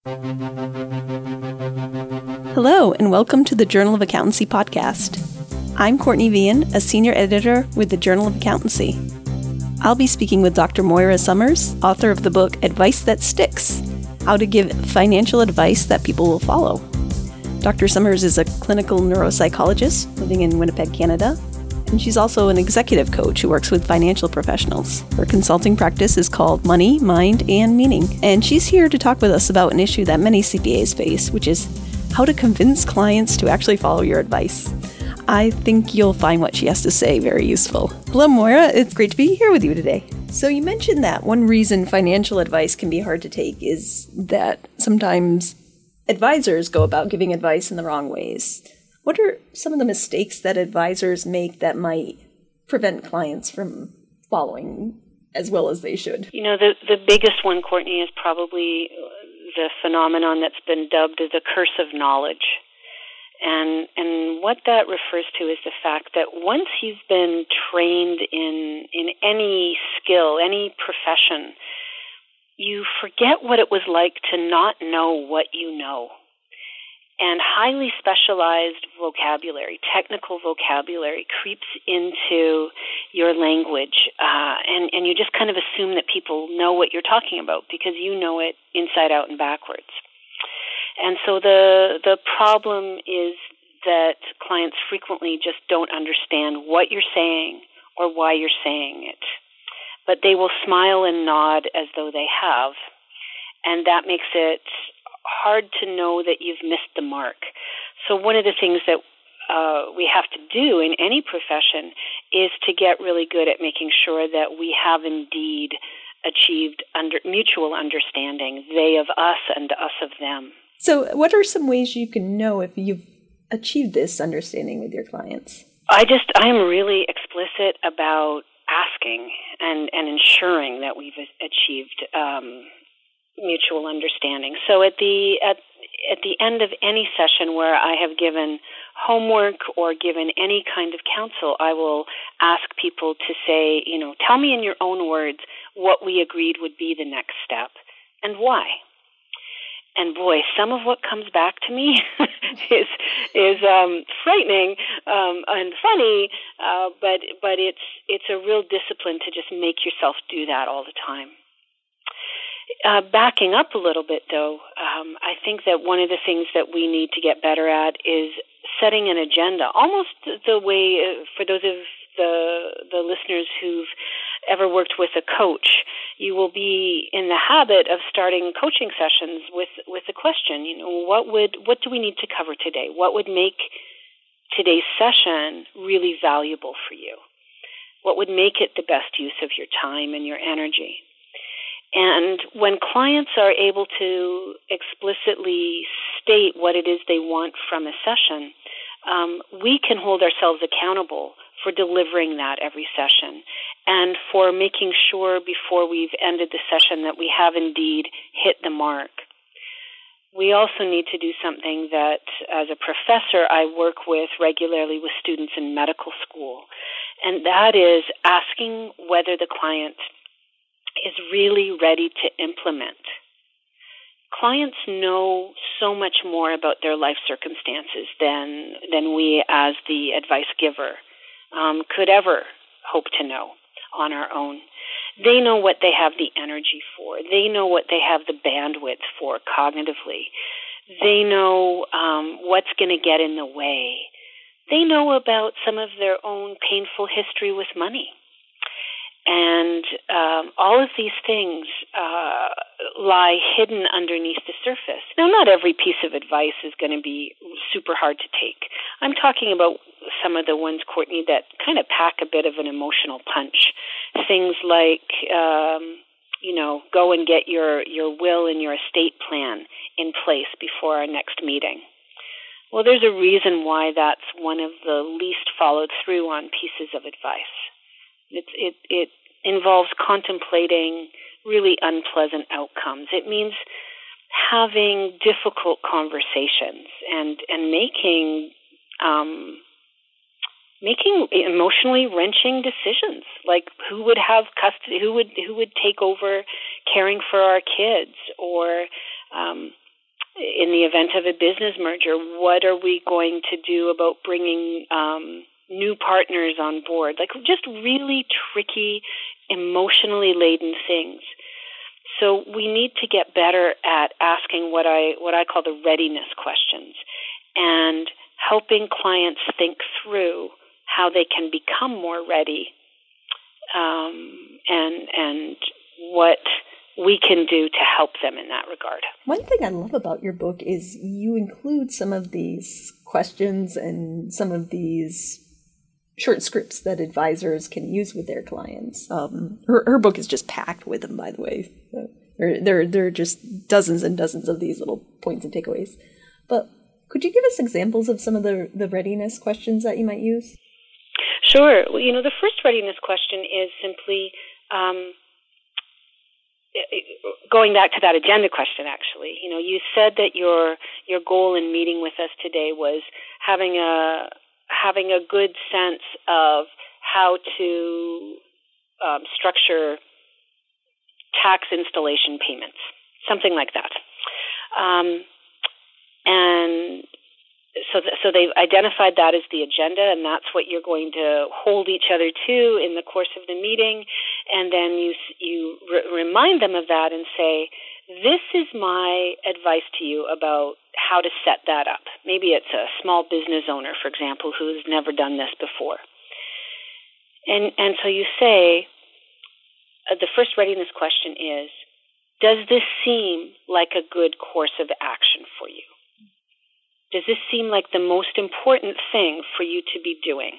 Hello, and welcome to the Journal of Accountancy podcast. I'm Courtney Vian, a senior editor with the Journal of Accountancy. I'll be speaking with Dr. Moira Summers, author of the book Advice That Sticks: How to Give Financial Advice That People Will Follow. Dr. Summers is a clinical neuropsychologist living in Winnipeg, Canada, and she's also an executive coach who works with financial professionals. Her consulting practice is called Money, Mind, and Meaning, and she's here to talk with us about an issue that many CPAs face, which is how to convince clients to actually follow your advice. I think you'll find what she has to say very useful. Hello, Moira. It's great to be here with you today. So you mentioned that one reason financial advice can be hard to take is that sometimes advisors go about giving advice in the wrong ways. What are some of the mistakes that advisors make that might prevent clients from following as well as they should? You know, the biggest one, Courtney, is probably the phenomenon that's been dubbed the curse of knowledge. And what that refers to is the fact that once you've been trained in any skill, any profession, you forget what it was like to not know what you know. And highly specialized vocabulary, technical vocabulary, creeps into your language, and you just kind of assume that people know what you're talking about because you know it inside out and backwards. And so the problem is that clients frequently just don't understand what you're saying or why you're saying it. But they will smile and nod as though they have. And that makes it hard to know that you've missed the mark. So one of the things that we have to do in any profession is to get really good at making sure that we have indeed achieved mutual understanding, they of us and us of them. So what are some ways you can know if you've achieved this understanding with your clients? I am really explicit about asking and ensuring that we've achieved mutual understanding. So at the end of any session where I have given homework or given any kind of counsel, I will ask people to say, tell me in your own words what we agreed would be the next step and why. And boy, some of what comes back to me is frightening and funny, but it's a real discipline to just make yourself do that all the time. Backing up a little bit, though, I think that one of the things that we need to get better at is setting an agenda, almost the way, for those of the listeners who've ever worked with a coach, you will be in the habit of starting coaching sessions with the question, what do we need to cover today? What would make today's session really valuable for you? What would make it the best use of your time and your energy? And when clients are able to explicitly state what it is they want from a session, we can hold ourselves accountable for delivering that every session and for making sure before we've ended the session that we have indeed hit the mark. We also need to do something that, as a professor, I work with regularly with students in medical school, and that is asking whether the client is really ready to implement. Clients know so much more about their life circumstances than we as the advice giver could ever hope to know on our own. They know what they have the energy for. They know what they have the bandwidth for cognitively. They know what's going to get in the way. They know about some of their own painful history with money. And all of these things lie hidden underneath the surface. Now, not every piece of advice is going to be super hard to take. I'm talking about some of the ones, Courtney, that kind of pack a bit of an emotional punch. Things like, go and get your will and your estate plan in place before our next meeting. Well, there's a reason why that's one of the least followed through on pieces of advice. It involves contemplating really unpleasant outcomes. It means having difficult conversations and making emotionally wrenching decisions, like who would have custody, who would take over caring for our kids, or in the event of a business merger, what are we going to do about bringing new partners on board? Like just really tricky, emotionally laden things. So we need to get better at asking what I call the readiness questions and helping clients think through how they can become more ready, and what we can do to help them in that regard. One thing I love about your book is you include some of these questions and some of these short scripts that advisors can use with their clients. Her book is just packed with them, by the way. There are just dozens and dozens of these little points and takeaways. But could you give us examples of some of the readiness questions that you might use? Sure. Well, the first readiness question is simply going back to that agenda question, actually. You said that your goal in meeting with us today was having a good sense of how to structure tax installation payments, something like that. And so they've identified that as the agenda, and that's what you're going to hold each other to in the course of the meeting. And then you remind them of that and say, this is my advice to you about how to set that up. Maybe it's a small business owner, for example, who's never done this before. And so you say, the first readiness question is, does this seem like a good course of action for you? Does this seem like the most important thing for you to be doing?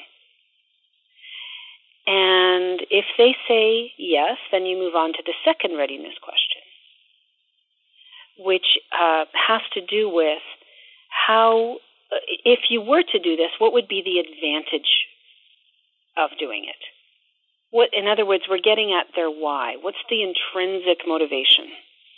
And if they say yes, then you move on to the second readiness question, which has to do with how, if you were to do this, what would be the advantage of doing it? In other words, we're getting at their why. What's the intrinsic motivation?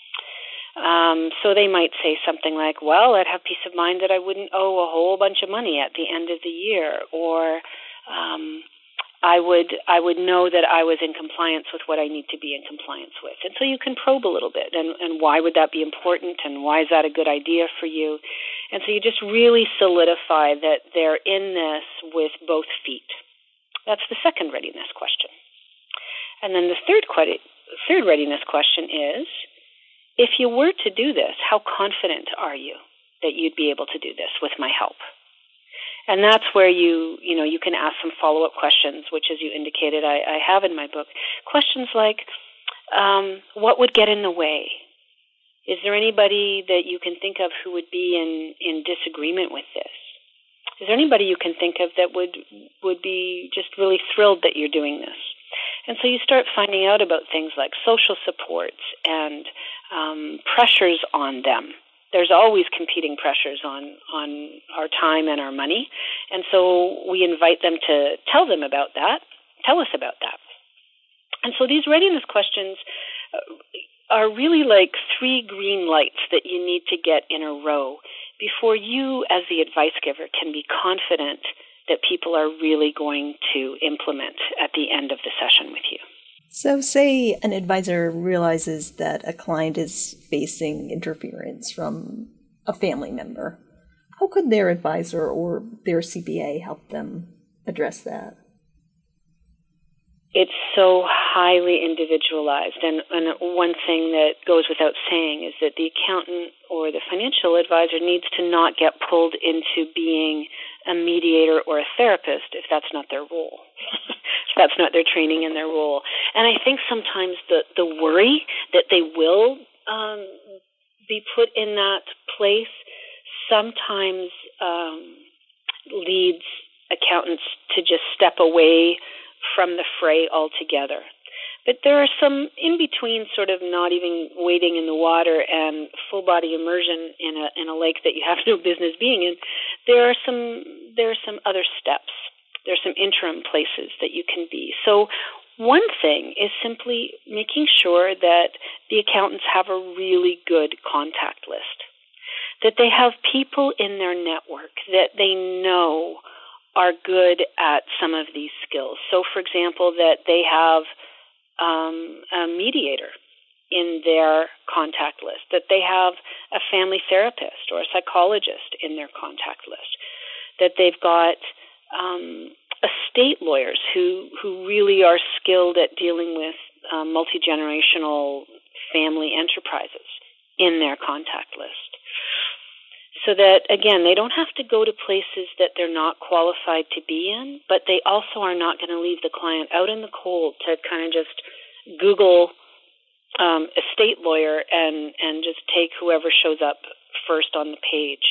So they might say something like, well, I'd have peace of mind that I wouldn't owe a whole bunch of money at the end of the year, or I would know that I was in compliance with what I need to be in compliance with. And so you can probe a little bit, and why would that be important, and why is that a good idea for you? And so you just really solidify that they're in this with both feet. That's the second readiness question. And then the third readiness question is, if you were to do this, how confident are you that you'd be able to do this with my help? And that's where you can ask some follow-up questions, which, as you indicated, I have in my book. Questions like, what would get in the way? Is there anybody that you can think of who would be in disagreement with this? Is there anybody you can think of that would be just really thrilled that you're doing this? And so you start finding out about things like social supports and pressures on them. There's always competing pressures on our time and our money. And so we invite them to tell us about that. And so these readiness questions are really like 3 green lights that you need to get in a row before you, as the advice giver, can be confident that people are really going to implement at the end of the session with you. So say an advisor realizes that a client is facing interference from a family member. How could their advisor or their CPA help them address that? It's so highly individualized. And one thing that goes without saying is that the accountant or the financial advisor needs to not get pulled into being a mediator or a therapist if that's not their role, if that's not their training and their role. And I think sometimes the worry that they will be put in that place sometimes leads accountants to just step away from the fray altogether. But there are some in-between sort of not even wading in the water and full-body immersion in a lake that you have no business being in. There are some other steps. There are some interim places that you can be. So one thing is simply making sure that the accountants have a really good contact list, that they have people in their network that they know are good at some of these skills. So, for example, that they have a mediator in their contact list, that they have a family therapist or a psychologist in their contact list, that they've got estate lawyers who really are skilled at dealing with multi-generational family enterprises in their contact list. So that, again, they don't have to go to places that they're not qualified to be in, but they also are not going to leave the client out in the cold to kind of just Google estate lawyer and just take whoever shows up first on the page.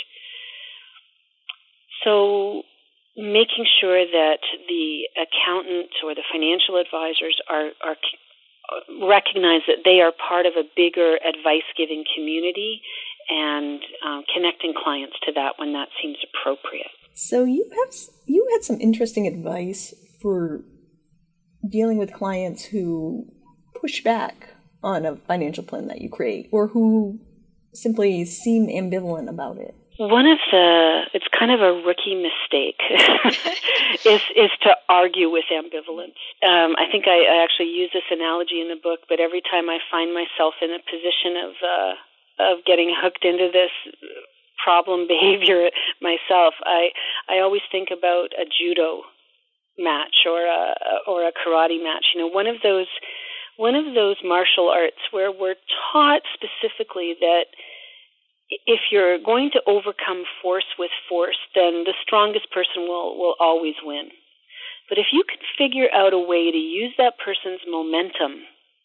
So making sure that the accountant or the financial advisors are recognize that they are part of a bigger advice-giving community and connecting clients to that when that seems appropriate. So you had some interesting advice for dealing with clients who push back on a financial plan that you create, or who simply seem ambivalent about it. It's kind of a rookie mistake, is to argue with ambivalence. I think I actually use this analogy in the book, but every time I find myself in a position of getting hooked into this problem behavior myself, I always think about a judo match or a karate match. One of those martial arts where we're taught specifically that if you're going to overcome force with force, then the strongest person will always win. But if you can figure out a way to use that person's momentum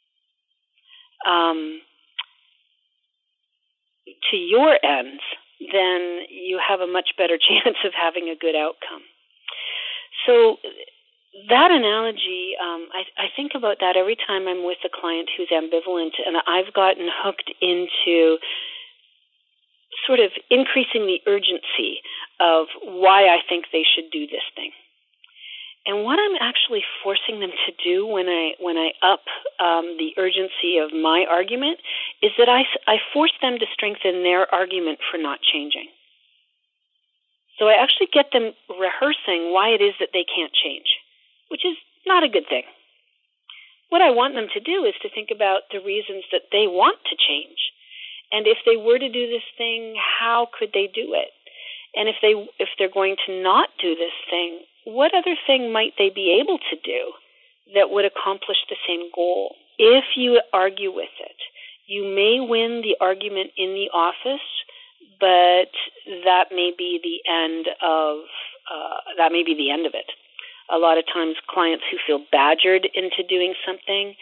to your ends, then you have a much better chance of having a good outcome. So that analogy, I think about that every time I'm with a client who's ambivalent, and I've gotten hooked into sort of increasing the urgency of why I think they should do this thing. And what I'm actually forcing them to do when I up the urgency of my argument is that I force them to strengthen their argument for not changing. So I actually get them rehearsing why it is that they can't change, which is not a good thing. What I want them to do is to think about the reasons that they want to change. And if they were to do this thing, how could they do it? And if they're going to not do this thing, what other thing might they be able to do that would accomplish the same goal? If you argue with it, you may win the argument in the office, but that may be the end of it. A lot of times, clients who feel badgered into doing something,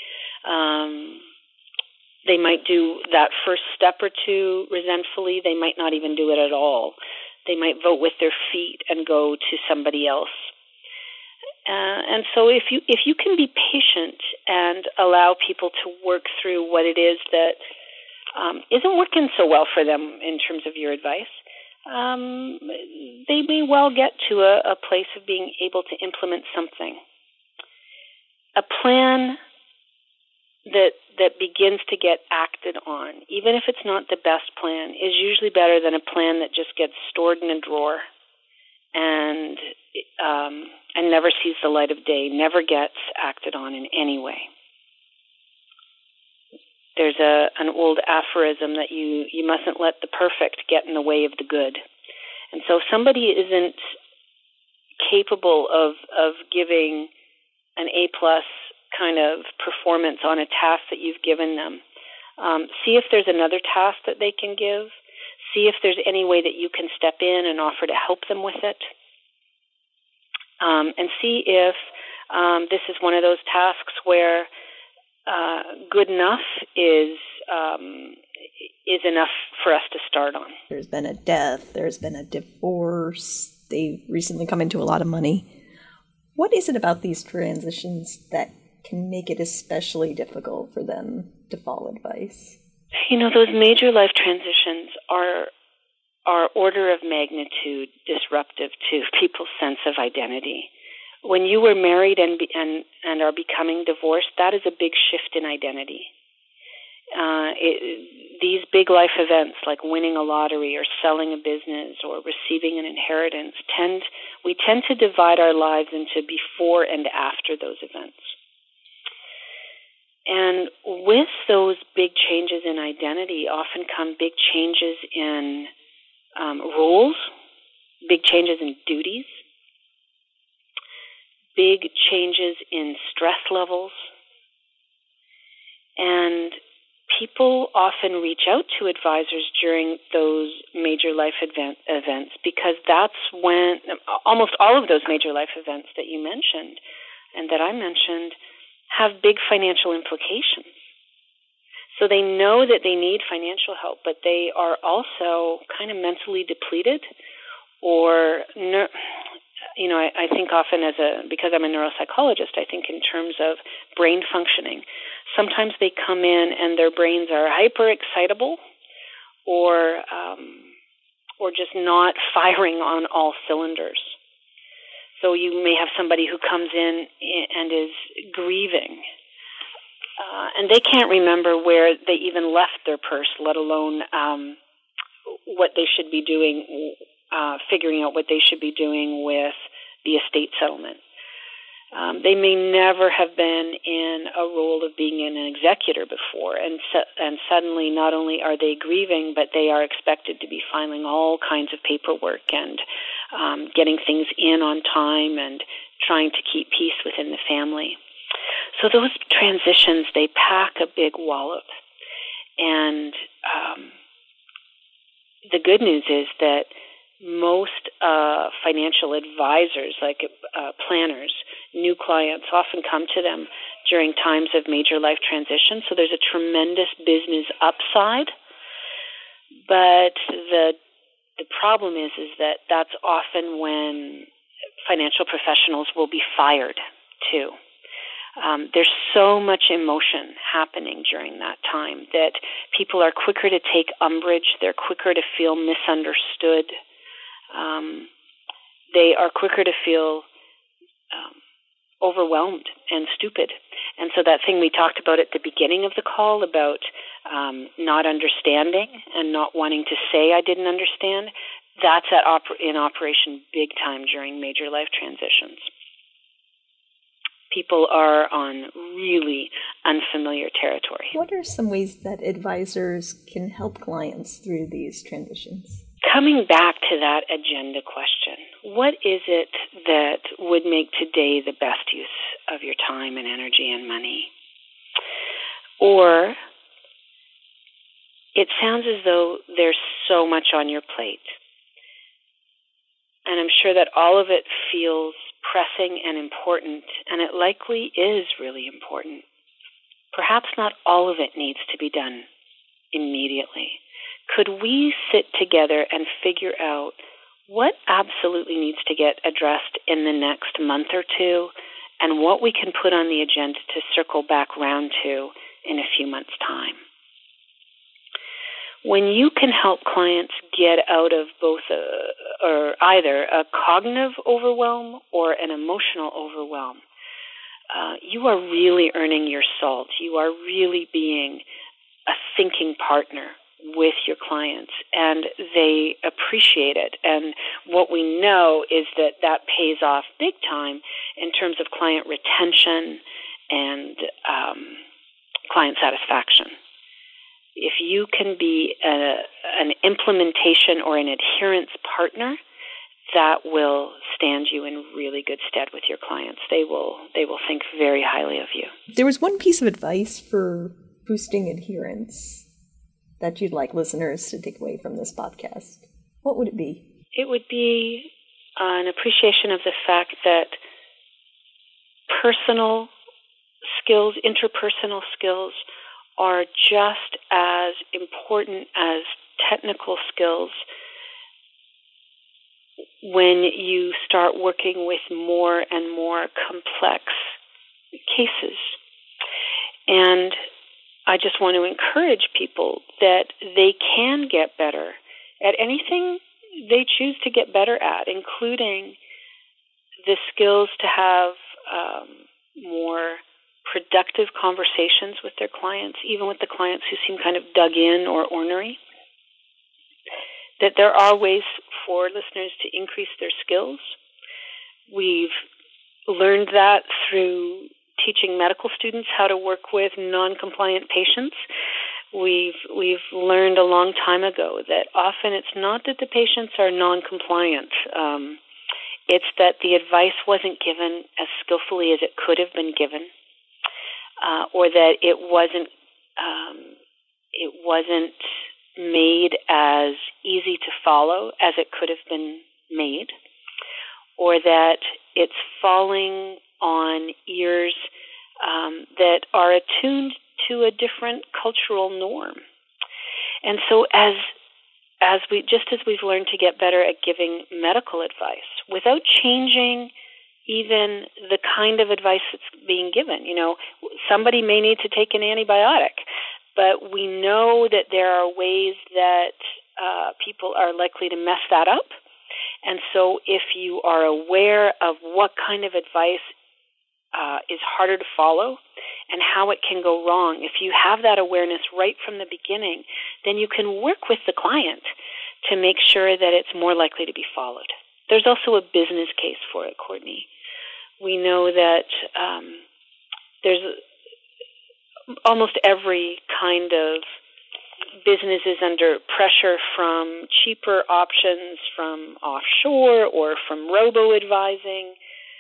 they might do that first step or two resentfully. They might not even do it at all. They might vote with their feet and go to somebody else. And so if you can be patient and allow people to work through what it is that isn't working so well for them in terms of your advice, they may well get to a place of being able to implement something. A plan that begins to get acted on, even if it's not the best plan, is usually better than a plan that just gets stored in a drawer and never sees the light of day, never gets acted on in any way. There's an old aphorism that you mustn't let the perfect get in the way of the good. And so if somebody isn't capable of giving an A+ kind of performance on a task that you've given them, see if there's another task that they can give. See if there's any way that you can step in and offer to help them with it. And see if this is one of those tasks where good enough is enough for us to start on. There's been a death, there's been a divorce, they've recently come into a lot of money. What is it about these transitions that can make it especially difficult for them to follow advice? Those major life transitions are order of magnitude disruptive to people's sense of identity. When you were married and are becoming divorced, that is a big shift in identity. These big life events like winning a lottery or selling a business or receiving an inheritance we tend to divide our lives into before and after those events. And with those big changes in identity often come big changes in roles, big changes in duties, big changes in stress levels. And people often reach out to advisors during those major life events because that's when almost all of those major life events that you mentioned and that I mentioned have big financial implications. So they know that they need financial help, but they are also kind of mentally depleted or, I think often because I'm a neuropsychologist, I think in terms of brain functioning. Sometimes they come in and their brains are hyper excitable or just not firing on all cylinders. So you may have somebody who comes in and is grieving, and they can't remember where they even left their purse, let alone what they should be doing, figuring out what they should be doing with the estate settlement. They may never have been in a role of being an executor before, and suddenly not only are they grieving, but they are expected to be filing all kinds of paperwork and getting things in on time and trying to keep peace within the family. So those transitions, they pack a big wallop. And the good news is that most financial advisors, like planners, new clients, often come to them during times of major life transition. So there's a tremendous business upside. But the problem is that that's often when financial professionals will be fired too. There's so much emotion happening during that time that people are quicker to take umbrage. They're quicker to feel misunderstood. They are quicker to feel overwhelmed and stupid. And so that thing we talked about at the beginning of the call about not understanding and not wanting to say I didn't understand, that's in operation big time during major life transitions. People are on really unfamiliar territory. What are some ways that advisors can help clients through these transitions? Coming back to that agenda question, what is it that would make today the best use of your time and energy and money? Or it sounds as though there's so much on your plate. And I'm sure that all of it feels pressing and important, and it likely is really important. Perhaps not all of it needs to be done immediately. Could we sit together and figure out what absolutely needs to get addressed in the next month or two, and what we can put on the agenda to circle back round to in a few months' time? When you can help clients get out of either a cognitive overwhelm or an emotional overwhelm, you are really earning your salt. You are really being a thinking partner with your clients, and they appreciate it. And what we know is that pays off big time in terms of client retention and client satisfaction. If you can be an implementation or an adherence partner, that will stand you in really good stead with your clients. They will think very highly of you. There was one piece of advice for boosting adherence that you'd like listeners to take away from this podcast. What would it be? It would be an appreciation of the fact that personal skills, interpersonal skills, are just as important as technical skills when you start working with more and more complex cases. And I just want to encourage people that they can get better at anything they choose to get better at, including the skills to have more productive conversations with their clients, even with the clients who seem kind of dug in or ornery. That there are ways for listeners to increase their skills. We've learned that through teaching medical students how to work with non-compliant patients. We've learned a long time ago that often it's not that the patients are non-compliant. It's that the advice wasn't given as skillfully as it could have been given, or that it wasn't made as easy to follow as it could have been made, or that it's falling on ears that are attuned to a different cultural norm. And so as we've learned to get better at giving medical advice without changing even the kind of advice that's being given. Somebody may need to take an antibiotic, but we know that there are ways that people are likely to mess that up. And so if you are aware of what kind of advice is harder to follow and how it can go wrong, if you have that awareness right from the beginning, then you can work with the client to make sure that it's more likely to be followed. There's also a business case for it, Courtney. We know that there's almost every kind of business is under pressure from cheaper options from offshore or from robo-advising.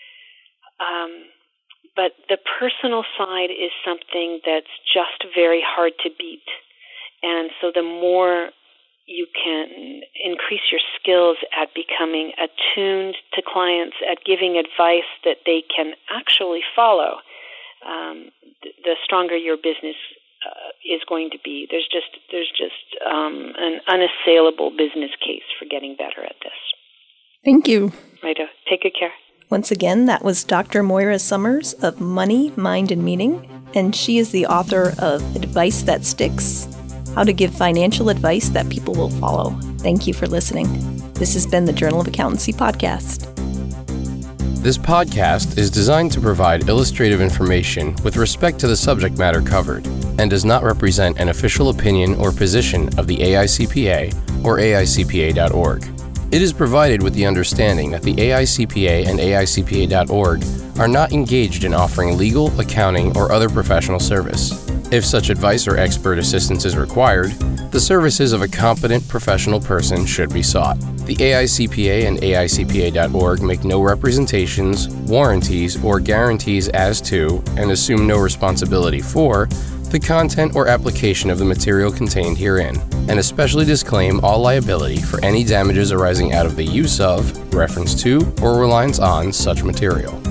But the personal side is something that's just very hard to beat. And so the more you can increase your skills at becoming attuned to clients, at giving advice that they can actually follow, the stronger your business is going to be. There's just an unassailable business case for getting better at this. Thank you. Righto. Take good care. Once again, that was Dr. Moira Summers of Money, Mind, and Meaning, and she is the author of Advice That Sticks, How to Give Financial Advice That People Will Follow. Thank you for listening. This has been the Journal of Accountancy podcast. This podcast is designed to provide illustrative information with respect to the subject matter covered and does not represent an official opinion or position of the AICPA or AICPA.org. It is provided with the understanding that the AICPA and AICPA.org are not engaged in offering legal, accounting, or other professional service. If such advice or expert assistance is required, the services of a competent professional person should be sought. The AICPA and AICPA.org make no representations, warranties, or guarantees as to, and assume no responsibility for, the content or application of the material contained herein, and especially disclaim all liability for any damages arising out of the use of, reference to, or reliance on such material.